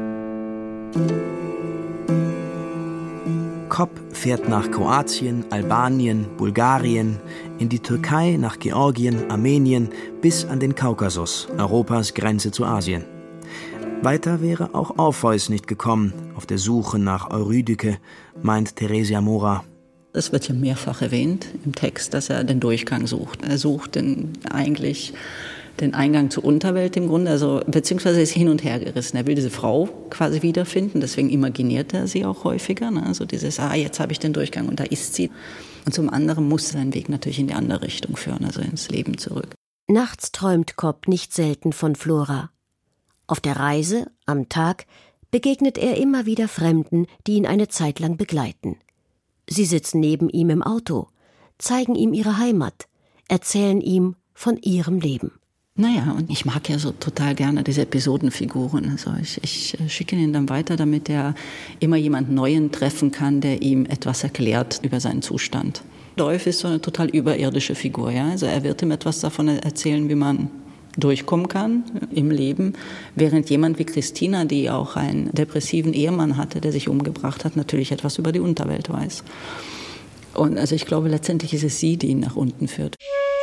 Cobb fährt nach Kroatien, Albanien, Bulgarien, in die Türkei, nach Georgien, Armenien, bis an den Kaukasus, Europas Grenze zu Asien. Weiter wäre auch Orpheus nicht gekommen, auf der Suche nach Eurydice, meint Theresia Mora. Es wird ja mehrfach erwähnt im Text, dass er den Durchgang sucht. Er sucht eigentlich den Eingang zur Unterwelt im Grunde, also beziehungsweise ist hin und her gerissen. Er will diese Frau quasi wiederfinden, deswegen imaginiert er sie auch häufiger. Ne? Also dieses, jetzt habe ich den Durchgang und da ist sie. Und zum anderen muss sein Weg natürlich in die andere Richtung führen, also ins Leben zurück. Nachts träumt Cobb nicht selten von Flora. Auf der Reise, am Tag, begegnet er immer wieder Fremden, die ihn eine Zeit lang begleiten. Sie sitzen neben ihm im Auto, zeigen ihm ihre Heimat, erzählen ihm von ihrem Leben. Naja, und ich mag ja so total gerne diese Episodenfiguren. Also ich schicke ihn dann weiter, damit er immer jemanden Neuen treffen kann, der ihm etwas erklärt über seinen Zustand. Dolph ist so eine total überirdische Figur. Ja? Also er wird ihm etwas davon erzählen, wie man durchkommen kann im Leben, während jemand wie Christina, die auch einen depressiven Ehemann hatte, der sich umgebracht hat, natürlich etwas über die Unterwelt weiß. Und also ich glaube, letztendlich ist es sie, die ihn nach unten führt.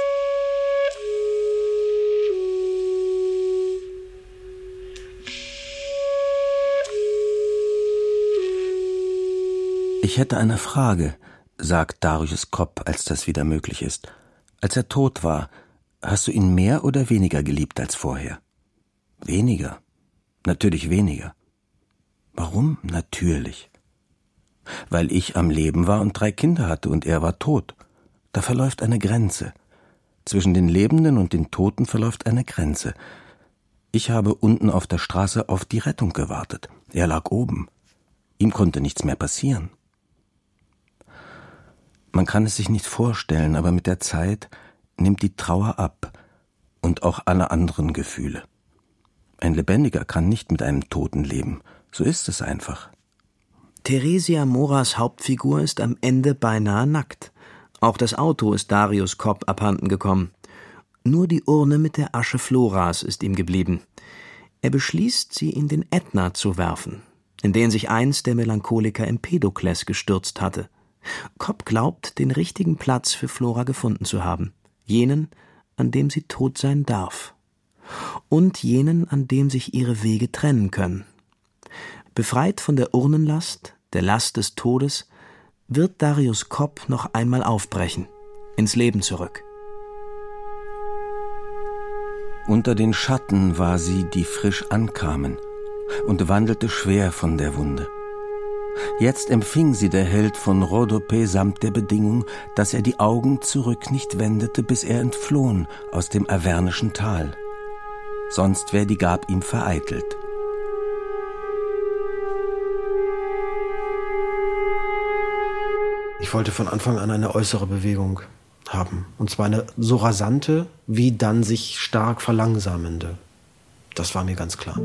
Ich hätte eine Frage, sagt Darius Cobb, als das wieder möglich ist. Als er tot war, hast du ihn mehr oder weniger geliebt als vorher? Weniger. Natürlich weniger. Warum natürlich? Weil ich am Leben war und 3 Kinder hatte und er war tot. Da verläuft eine Grenze. Zwischen den Lebenden und den Toten verläuft eine Grenze. Ich habe unten auf der Straße auf die Rettung gewartet. Er lag oben. Ihm konnte nichts mehr passieren. Man kann es sich nicht vorstellen, aber mit der Zeit nimmt die Trauer ab und auch alle anderen Gefühle. Ein Lebendiger kann nicht mit einem Toten leben. So ist es einfach. Theresia Moras Hauptfigur ist am Ende beinahe nackt. Auch das Auto ist Darius Cobb abhanden gekommen. Nur die Urne mit der Asche Floras ist ihm geblieben. Er beschließt, sie in den Ätna zu werfen, in den sich einst der Melancholiker Empedokles gestürzt hatte. Cobb glaubt, den richtigen Platz für Flora gefunden zu haben. Jenen, an dem sie tot sein darf. Und jenen, an dem sich ihre Wege trennen können. Befreit von der Urnenlast, der Last des Todes, wird Darius Cobb noch einmal aufbrechen, ins Leben zurück. Unter den Schatten war sie, die frisch ankamen, und wandelte schwer von der Wunde. Jetzt empfing sie der Held von Rhodope samt der Bedingung, dass er die Augen zurück nicht wendete, bis er entflohen aus dem avernischen Tal. Sonst wär die Gab ihm vereitelt. Ich wollte von Anfang an eine äußere Bewegung haben. Und zwar eine so rasante, wie dann sich stark verlangsamende. Das war mir ganz klar.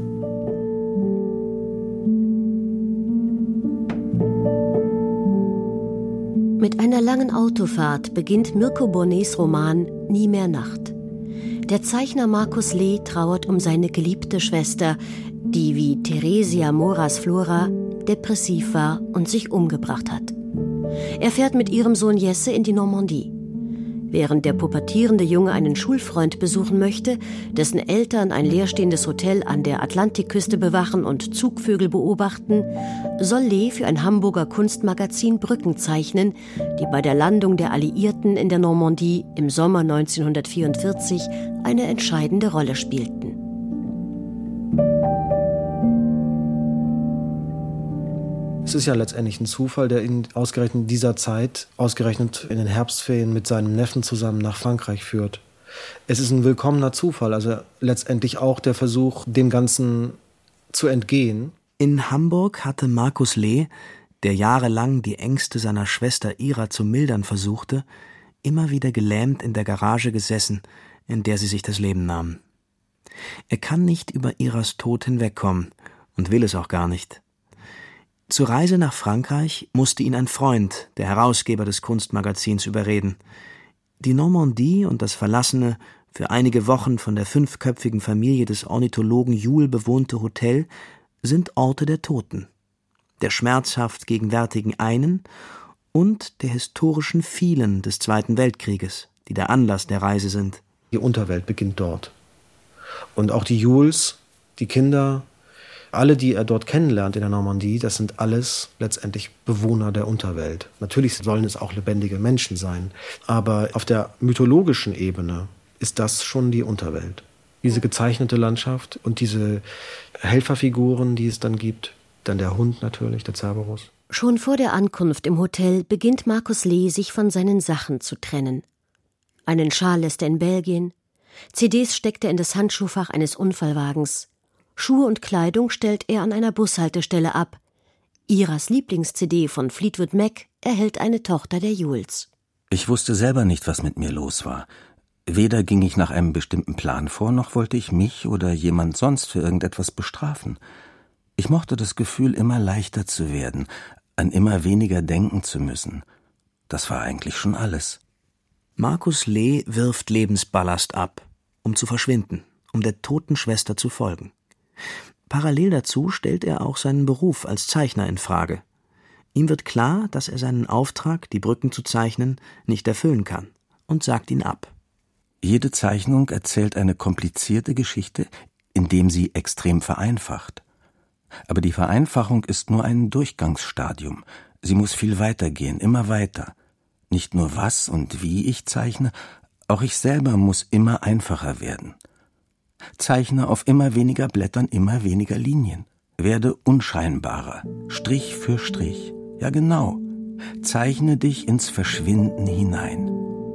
Mit einer langen Autofahrt beginnt Mirko Bonnets Roman Nie mehr Nacht. Der Zeichner Markus Lee trauert um seine geliebte Schwester, die wie Theresia Moras Flora depressiv war und sich umgebracht hat. Er fährt mit ihrem Sohn Jesse in die Normandie. Während der pubertierende Junge einen Schulfreund besuchen möchte, dessen Eltern ein leerstehendes Hotel an der Atlantikküste bewachen und Zugvögel beobachten, soll Lee für ein Hamburger Kunstmagazin Brücken zeichnen, die bei der Landung der Alliierten in der Normandie im Sommer 1944 eine entscheidende Rolle spielten. Es ist ja letztendlich ein Zufall, der ihn ausgerechnet in dieser Zeit, ausgerechnet in den Herbstferien mit seinem Neffen zusammen nach Frankreich führt. Es ist ein willkommener Zufall, also letztendlich auch der Versuch, dem Ganzen zu entgehen In Hamburg hatte Markus Lee, der jahrelang die Ängste seiner Schwester Ira zu mildern versuchte, immer wieder gelähmt in der Garage gesessen, in der sie sich das Leben nahmen. Er kann nicht über Iras Tod hinwegkommen und will es auch gar nicht. Zur Reise nach Frankreich musste ihn ein Freund, der Herausgeber des Kunstmagazins, überreden. Die Normandie und das verlassene, für einige Wochen von der 5-köpfigen Familie des Ornithologen Jules bewohnte Hotel sind Orte der Toten, der schmerzhaft gegenwärtigen einen und der historischen vielen des Zweiten Weltkrieges, die der Anlass der Reise sind. Die Unterwelt beginnt dort. Und auch die Jules, die Kinder, alle, die er dort kennenlernt in der Normandie, das sind alles letztendlich Bewohner der Unterwelt. Natürlich sollen es auch lebendige Menschen sein, aber auf der mythologischen Ebene ist das schon die Unterwelt. Diese gezeichnete Landschaft und diese Helferfiguren, die es dann gibt, dann der Hund natürlich, der Cerberus. Schon vor der Ankunft im Hotel beginnt Markus Lee, sich von seinen Sachen zu trennen. Einen Schal lässt er in Belgien, CDs steckt er in das Handschuhfach eines Unfallwagens, Schuhe und Kleidung stellt er an einer Bushaltestelle ab. Iras Lieblings-CD von Fleetwood Mac erhält eine Tochter der Jules. Ich wusste selber nicht, was mit mir los war. Weder ging ich nach einem bestimmten Plan vor, noch wollte ich mich oder jemand sonst für irgendetwas bestrafen. Ich mochte das Gefühl, immer leichter zu werden, an immer weniger denken zu müssen. Das war eigentlich schon alles. Markus Lee wirft Lebensballast ab, um zu verschwinden, um der toten Schwester zu folgen. Parallel dazu stellt er auch seinen Beruf als Zeichner in Frage. Ihm wird klar, dass er seinen Auftrag, die Brücken zu zeichnen, nicht erfüllen kann und sagt ihn ab. Jede Zeichnung erzählt eine komplizierte Geschichte, indem sie extrem vereinfacht. Aber die Vereinfachung ist nur ein Durchgangsstadium. Sie muss viel weiter gehen, immer weiter. Nicht nur was und wie ich zeichne, auch ich selber muss immer einfacher werden. Zeichne auf immer weniger Blättern, immer weniger Linien. Werde unscheinbarer, Strich für Strich. Ja genau, zeichne dich ins Verschwinden hinein.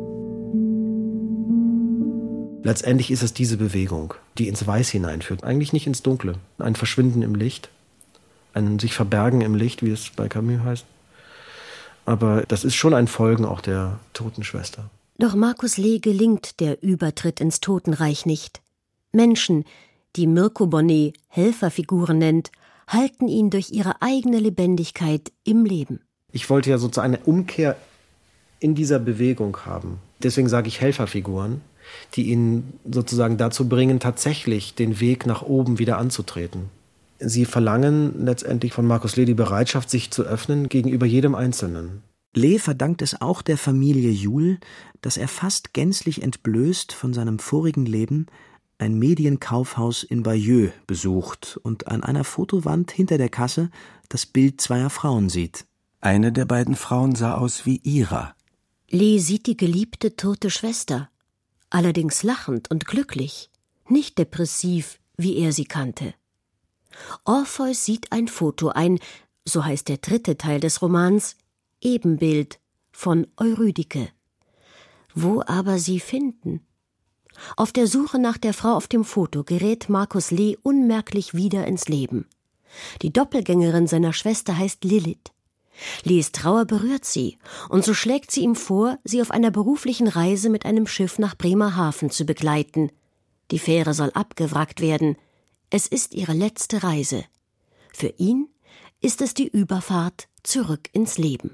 Letztendlich ist es diese Bewegung, die ins Weiß hineinführt, eigentlich nicht ins Dunkle. Ein Verschwinden im Licht, ein sich verbergen im Licht, wie es bei Camus heißt. Aber das ist schon ein Folgen auch der toten Schwester. Doch Markus Lee gelingt der Übertritt ins Totenreich nicht. Menschen, die Mirko Bonnet Helferfiguren nennt, halten ihn durch ihre eigene Lebendigkeit im Leben. Ich wollte ja sozusagen eine Umkehr in dieser Bewegung haben. Deswegen sage ich Helferfiguren, die ihn sozusagen dazu bringen, tatsächlich den Weg nach oben wieder anzutreten. Sie verlangen letztendlich von Markus Lee die Bereitschaft, sich zu öffnen gegenüber jedem Einzelnen. Lee verdankt es auch der Familie Jules, dass er fast gänzlich entblößt von seinem vorigen Leben ein Medienkaufhaus in Bayeux besucht und an einer Fotowand hinter der Kasse das Bild zweier Frauen sieht. Eine der beiden Frauen sah aus wie Ira. Lee sieht die geliebte tote Schwester, allerdings lachend und glücklich, nicht depressiv, wie er sie kannte. Orpheus sieht ein Foto, so heißt der 3. Teil des Romans, Ebenbild von Eurydike. Wo aber sie finden? Auf der Suche nach der Frau auf dem Foto gerät Markus Lee unmerklich wieder ins Leben. Die Doppelgängerin seiner Schwester heißt Lilith. Lees Trauer berührt sie, und so schlägt sie ihm vor, sie auf einer beruflichen Reise mit einem Schiff nach Bremerhaven zu begleiten. Die Fähre soll abgewrackt werden. Es ist ihre letzte Reise. Für ihn ist es die Überfahrt zurück ins Leben.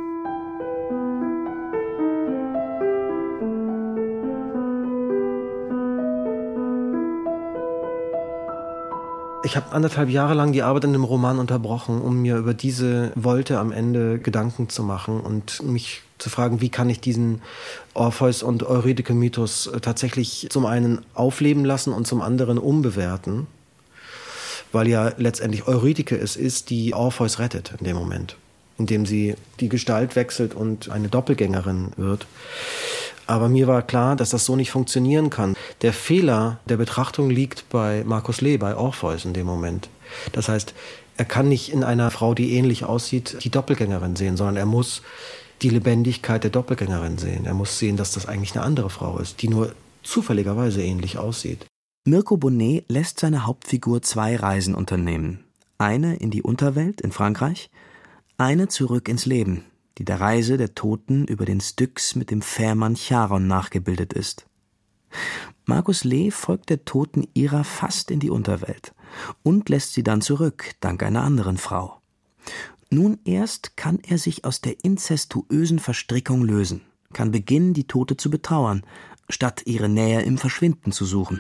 Ich habe 1,5 Jahre lang die Arbeit an dem Roman unterbrochen, um mir über diese Wolte am Ende Gedanken zu machen und mich zu fragen, wie kann ich diesen Orpheus- und Eurydike-Mythos tatsächlich zum einen aufleben lassen und zum anderen umbewerten, weil ja letztendlich Eurydike es ist, die Orpheus rettet in dem Moment, indem sie die Gestalt wechselt und eine Doppelgängerin wird. Aber mir war klar, dass das so nicht funktionieren kann. Der Fehler der Betrachtung liegt bei Markus Lee, bei Orpheus in dem Moment. Das heißt, er kann nicht in einer Frau, die ähnlich aussieht, die Doppelgängerin sehen, sondern er muss die Lebendigkeit der Doppelgängerin sehen. Er muss sehen, dass das eigentlich eine andere Frau ist, die nur zufälligerweise ähnlich aussieht. Mirko Bonnet lässt seine Hauptfigur 2 Reisen unternehmen. Eine in die Unterwelt in Frankreich, eine zurück ins Leben, die der Reise der Toten über den Styx mit dem Fährmann Charon nachgebildet ist. Markus Lee folgt der toten Ira fast in die Unterwelt und lässt sie dann zurück, dank einer anderen Frau. Nun erst kann er sich aus der inzestuösen Verstrickung lösen, kann beginnen, die Tote zu betrauern, statt ihre Nähe im Verschwinden zu suchen.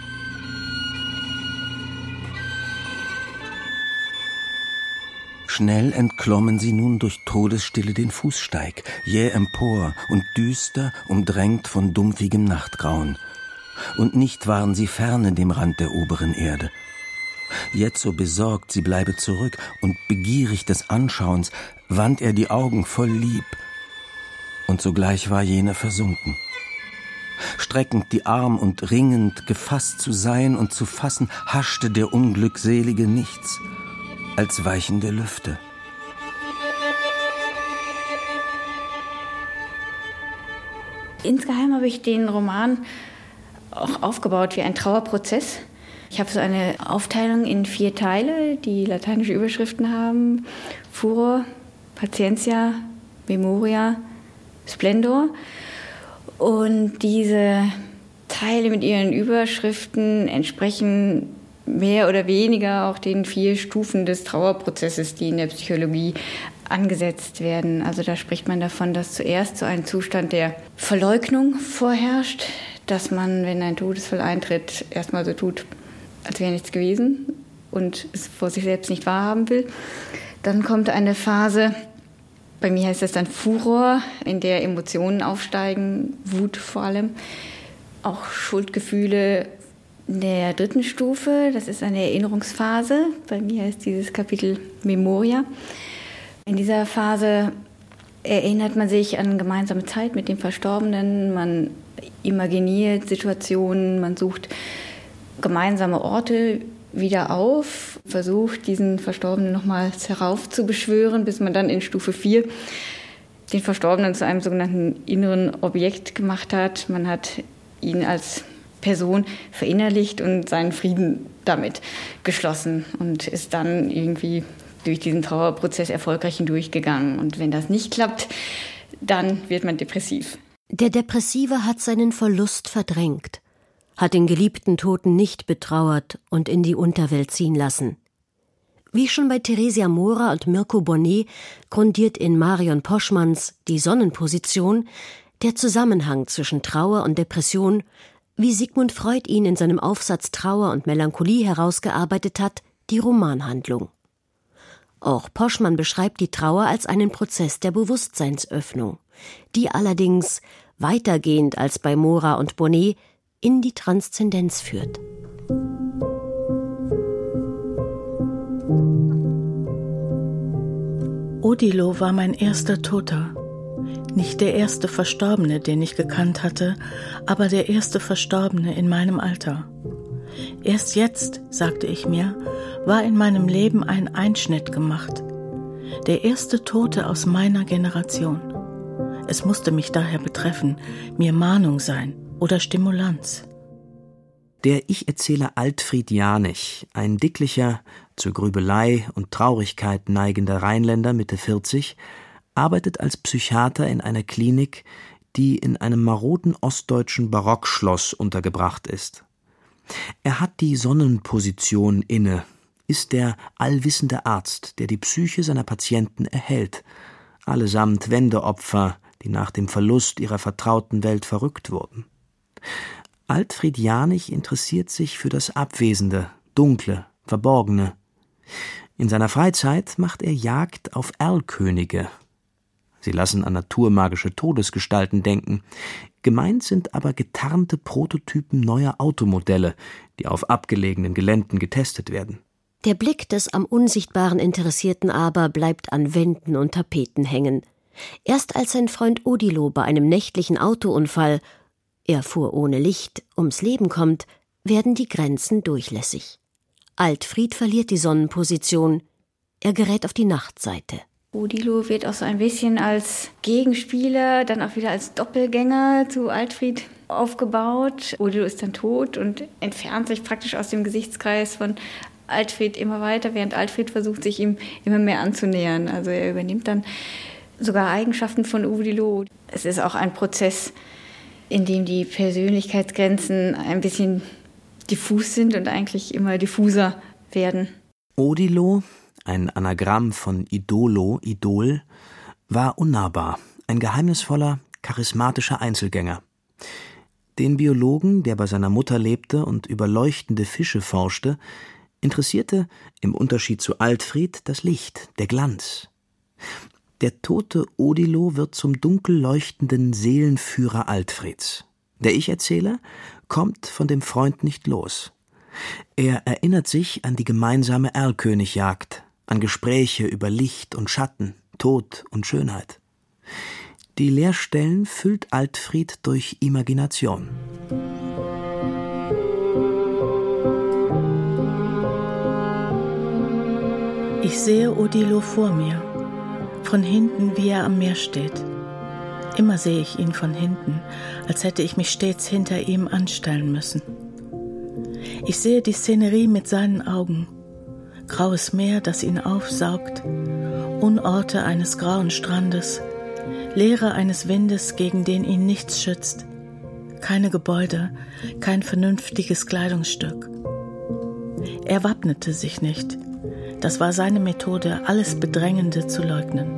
Schnell entklommen sie nun durch Todesstille den Fußsteig, jäh empor und düster, umdrängt von dumpfigem Nachtgrauen. Und nicht waren sie ferne dem Rand der oberen Erde. Jetzo besorgt, sie bleibe zurück, und begierig des Anschauens wand er die Augen voll Lieb. Und sogleich war jene versunken. Streckend die Arm und ringend, gefasst zu sein und zu fassen, haschte der Unglückselige nichts als weichende Lüfte. Insgeheim habe ich den Roman auch aufgebaut wie ein Trauerprozess. Ich habe so eine Aufteilung in 4 Teile, die lateinische Überschriften haben: Furor, Patientia, Memoria, Splendor. Und diese Teile mit ihren Überschriften entsprechen mehr oder weniger auch den 4 Stufen des Trauerprozesses, die in der Psychologie angesetzt werden. Also da spricht man davon, dass zuerst so ein Zustand der Verleugnung vorherrscht, dass man, wenn ein Todesfall eintritt, erstmal so tut, als wäre nichts gewesen und es vor sich selbst nicht wahrhaben will. Dann kommt eine Phase, bei mir heißt das dann Furor, in der Emotionen aufsteigen, Wut vor allem, auch Schuldgefühle. In der 3. Stufe, das ist eine Erinnerungsphase, bei mir ist dieses Kapitel Memoria. In dieser Phase erinnert man sich an gemeinsame Zeit mit dem Verstorbenen, man imaginiert Situationen, man sucht gemeinsame Orte wieder auf, versucht diesen Verstorbenen nochmals heraufzubeschwören, bis man dann in Stufe 4 den Verstorbenen zu einem sogenannten inneren Objekt gemacht hat. Man hat ihn als Person verinnerlicht und seinen Frieden damit geschlossen und ist dann irgendwie durch diesen Trauerprozess erfolgreich hindurchgegangen. Und wenn das nicht klappt, dann wird man depressiv. Der Depressive hat seinen Verlust verdrängt, hat den geliebten Toten nicht betrauert und in die Unterwelt ziehen lassen. Wie schon bei Theresia Mora und Mirko Bonnet grundiert in Marion Poschmanns Die Sonnenposition der Zusammenhang zwischen Trauer und Depression, wie Sigmund Freud ihn in seinem Aufsatz Trauer und Melancholie herausgearbeitet hat, die Romanhandlung. Auch Poschmann beschreibt die Trauer als einen Prozess der Bewusstseinsöffnung, die allerdings, weitergehend als bei Mora und Bonnet, in die Transzendenz führt. Odilo war mein erster Toter. Nicht der erste Verstorbene, den ich gekannt hatte, aber der erste Verstorbene in meinem Alter. Erst jetzt, sagte ich mir, war in meinem Leben ein Einschnitt gemacht. Der erste Tote aus meiner Generation. Es musste mich daher betreffen, mir Mahnung sein oder Stimulanz. Der Ich-Erzähler Altfried Janich, ein dicklicher, zur Grübelei und Traurigkeit neigender Rheinländer Mitte 40, arbeitet als Psychiater in einer Klinik, die in einem maroden ostdeutschen Barockschloss untergebracht ist. Er hat die Sonnenposition inne, ist der allwissende Arzt, der die Psyche seiner Patienten erhält, allesamt Wendeopfer, die nach dem Verlust ihrer vertrauten Welt verrückt wurden. Altfried Janich interessiert sich für das Abwesende, Dunkle, Verborgene. In seiner Freizeit macht er Jagd auf Erlkönige. Sie lassen an naturmagische Todesgestalten denken. Gemeint sind aber getarnte Prototypen neuer Automodelle, die auf abgelegenen Geländen getestet werden. Der Blick des am Unsichtbaren Interessierten aber bleibt an Wänden und Tapeten hängen. Erst als sein Freund Odilo bei einem nächtlichen Autounfall, er fuhr ohne Licht, ums Leben kommt, werden die Grenzen durchlässig. Altfried verliert die Sonnenposition. Er gerät auf die Nachtseite. Odilo wird auch so ein bisschen als Gegenspieler, dann auch wieder als Doppelgänger zu Altfried aufgebaut. Odilo ist dann tot und entfernt sich praktisch aus dem Gesichtskreis von Altfried immer weiter, während Altfried versucht, sich ihm immer mehr anzunähern. Also er übernimmt dann sogar Eigenschaften von Odilo. Es ist auch ein Prozess, in dem die Persönlichkeitsgrenzen ein bisschen diffus sind und eigentlich immer diffuser werden. Odilo, ein Anagramm von Idolo, Idol, war unnahbar, ein geheimnisvoller, charismatischer Einzelgänger. Den Biologen, der bei seiner Mutter lebte und über leuchtende Fische forschte, interessierte, im Unterschied zu Altfried, das Licht, der Glanz. Der tote Odilo wird zum dunkel leuchtenden Seelenführer Altfrieds. Der Ich-Erzähler kommt von dem Freund nicht los. Er erinnert sich an die gemeinsame Erlkönigjagd, an Gespräche über Licht und Schatten, Tod und Schönheit. Die Leerstellen füllt Altfried durch Imagination. Ich sehe Odilo vor mir, von hinten, wie er am Meer steht. Immer sehe ich ihn von hinten, als hätte ich mich stets hinter ihm anstellen müssen. Ich sehe die Szenerie mit seinen Augen. Graues Meer, das ihn aufsaugt, Unorte eines grauen Strandes, Leere eines Windes, gegen den ihn nichts schützt, keine Gebäude, kein vernünftiges Kleidungsstück. Er wappnete sich nicht. Das war seine Methode, alles Bedrängende zu leugnen.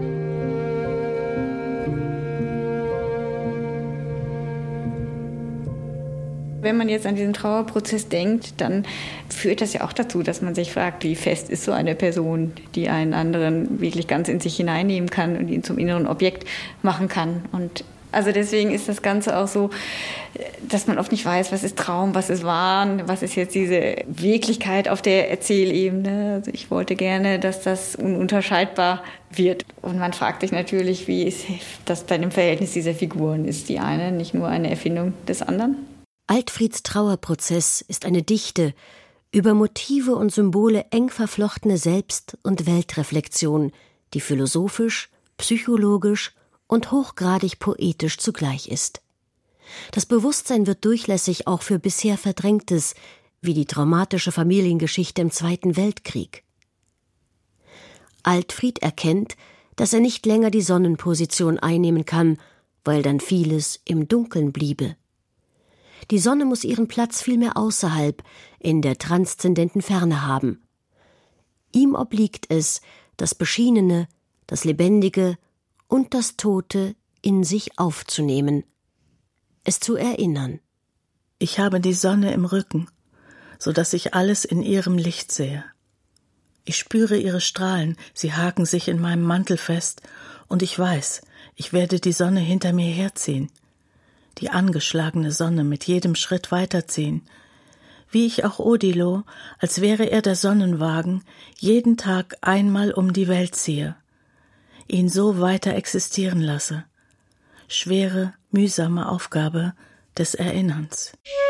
Wenn man jetzt an diesen Trauerprozess denkt, dann führt das ja auch dazu, dass man sich fragt, wie fest ist so eine Person, die einen anderen wirklich ganz in sich hineinnehmen kann und ihn zum inneren Objekt machen kann. Und also deswegen ist das Ganze auch so, dass man oft nicht weiß, was ist Traum, was ist Wahn, was ist jetzt diese Wirklichkeit auf der Erzählebene. Also ich wollte gerne, dass das ununterscheidbar wird. Und man fragt sich natürlich, wie ist das bei dem Verhältnis dieser Figuren? Ist die eine nicht nur eine Erfindung des anderen? Altfrieds Trauerprozess ist eine dichte, über Motive und Symbole eng verflochtene Selbst- und Weltreflexion, die philosophisch, psychologisch und hochgradig poetisch zugleich ist. Das Bewusstsein wird durchlässig auch für bisher Verdrängtes, wie die traumatische Familiengeschichte im Zweiten Weltkrieg. Altfried erkennt, dass er nicht länger die Sonnenposition einnehmen kann, weil dann vieles im Dunkeln bliebe. Die Sonne muss ihren Platz vielmehr außerhalb, in der transzendenten Ferne haben. Ihm obliegt es, das Beschienene, das Lebendige und das Tote in sich aufzunehmen, es zu erinnern. Ich habe die Sonne im Rücken, so dass ich alles in ihrem Licht sehe. Ich spüre ihre Strahlen, sie haken sich in meinem Mantel fest, und ich weiß, ich werde die Sonne hinter mir herziehen. Die angeschlagene Sonne mit jedem Schritt weiterziehen, wie ich auch Odilo, als wäre er der Sonnenwagen, jeden Tag einmal um die Welt ziehe, ihn so weiter existieren lasse. Schwere, mühsame Aufgabe des Erinnerns.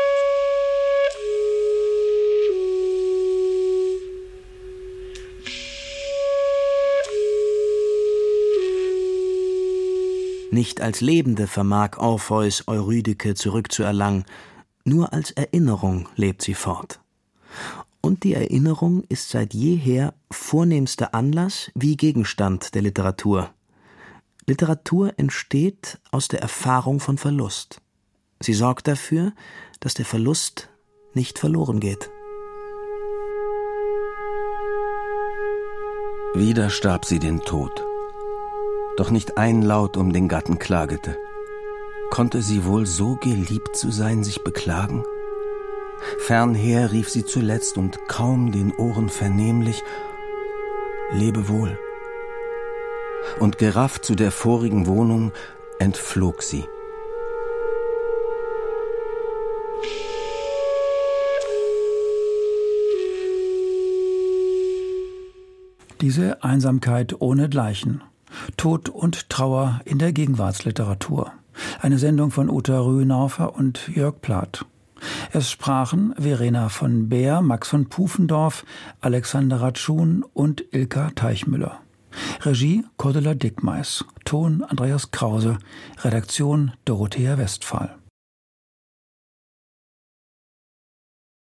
Nicht als Lebende vermag Orpheus Eurydike zurückzuerlangen, nur als Erinnerung lebt sie fort. Und die Erinnerung ist seit jeher vornehmster Anlass wie Gegenstand der Literatur. Literatur entsteht aus der Erfahrung von Verlust. Sie sorgt dafür, dass der Verlust nicht verloren geht. Wieder starb sie den Tod. Doch nicht ein Laut um den Gatten klagete. Konnte sie wohl so geliebt zu sein sich beklagen? Fernher rief sie zuletzt und kaum den Ohren vernehmlich: Lebe wohl. Und gerafft zu der vorigen Wohnung entflog sie. Diese Einsamkeit ohnegleichen. Tod und Trauer in der Gegenwartsliteratur. Eine Sendung von Uta Rühnaufer und Jörg Plath. Es sprachen Verena von Beer, Max von Pufendorf, Alexander Ratschun und Ilka Teichmüller. Regie Cordula Dickmeis. Ton Andreas Krause. Redaktion Dorothea Westphal.